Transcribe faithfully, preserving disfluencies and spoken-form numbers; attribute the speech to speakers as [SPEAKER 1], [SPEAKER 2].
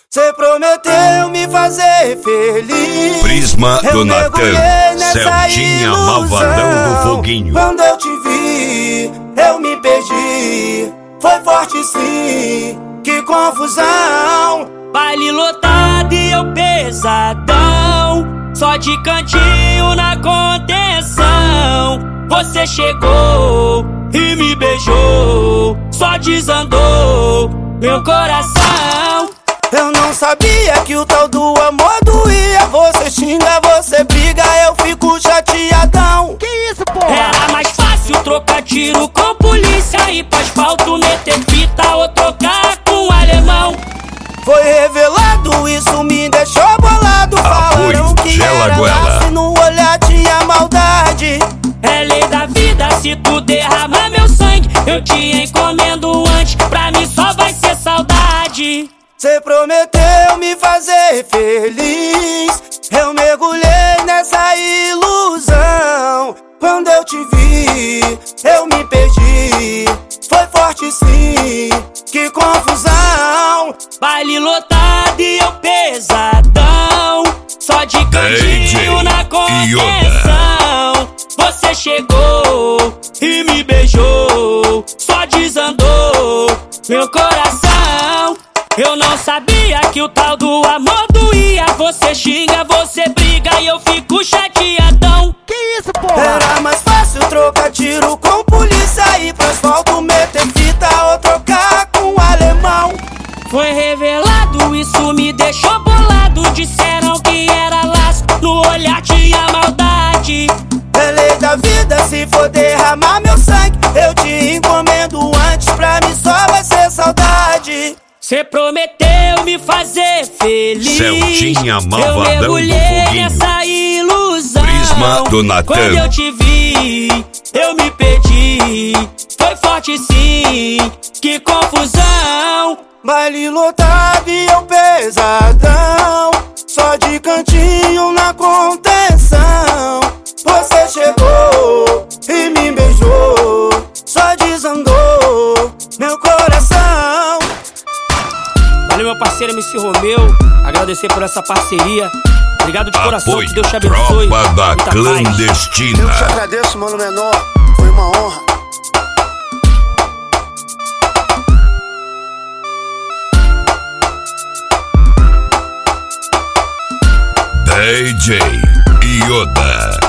[SPEAKER 1] Cê prometeu me fazer feliz.
[SPEAKER 2] Prisma
[SPEAKER 1] eu
[SPEAKER 2] do Natan, Celtinha Malvadão do Foguinho.
[SPEAKER 1] Quando eu te vi, eu me perdi. Foi forte sim, que confusão.
[SPEAKER 3] Baile lotado e eu pesadão, só de cantinho na contenção. Você chegou e me beijou, só desandou meu coração.
[SPEAKER 1] Eu não sabia que o tal do amor doía. Você xinga, você briga, eu fico chateadão.
[SPEAKER 4] Que isso, porra?
[SPEAKER 3] Era mais fácil trocar tiro com polícia, ir pra asfalto, meter fita ou trocar com alemão.
[SPEAKER 1] Foi revelado, isso me deixou bolado. Falaram que era laço e no olhar tinha maldade.
[SPEAKER 3] É lei da vida, se tu derramar meu sangue, eu te encomendo antes, pra mim só vai ser saudade.
[SPEAKER 1] Cê prometeu me fazer feliz, eu mergulhei nessa ilusão. Quando eu te vi, eu me perdi. Foi forte sim, que confusão.
[SPEAKER 3] Baile lotado e eu pesadão, só de cantinho na contenção. Você chegou e me beijou, só desandou meu coração. Eu não sabia que o tal do amor doía. Você xinga, você briga e eu fico chateadão.
[SPEAKER 4] Que isso, porra?
[SPEAKER 1] Era mais fácil trocar tiro com polícia, ir pro asfalto, meter fita ou trocar com alemão.
[SPEAKER 3] Foi revelado, isso me deixou bolado. Disseram que era laço, no olhar tinha maldade.
[SPEAKER 1] É lei da vida, se for derramar meu sangue, eu te encomendo antes, pra mim só vai ser saudade.
[SPEAKER 3] Cê prometeu me fazer feliz,
[SPEAKER 2] Celtinha Malvadão
[SPEAKER 3] eu mergulhei nessa ilusão.
[SPEAKER 2] Prisma do Natan.
[SPEAKER 3] Quando eu te vi, eu me perdi. Foi forte sim, que confusão.
[SPEAKER 1] Baile lotado e eu pesadão, só de cantinho na contenção. Você chegou e me beijou, só desandou meu coração.
[SPEAKER 3] Valeu, meu parceiro M C Romeu, agradecer por essa parceria. Obrigado de coração,
[SPEAKER 2] Apoio,
[SPEAKER 3] que Deus te abençoe.
[SPEAKER 2] Tropa da
[SPEAKER 3] Muita
[SPEAKER 2] Clandestina.
[SPEAKER 1] Eu te agradeço, mano menor, foi uma honra.
[SPEAKER 2] D J Yoda.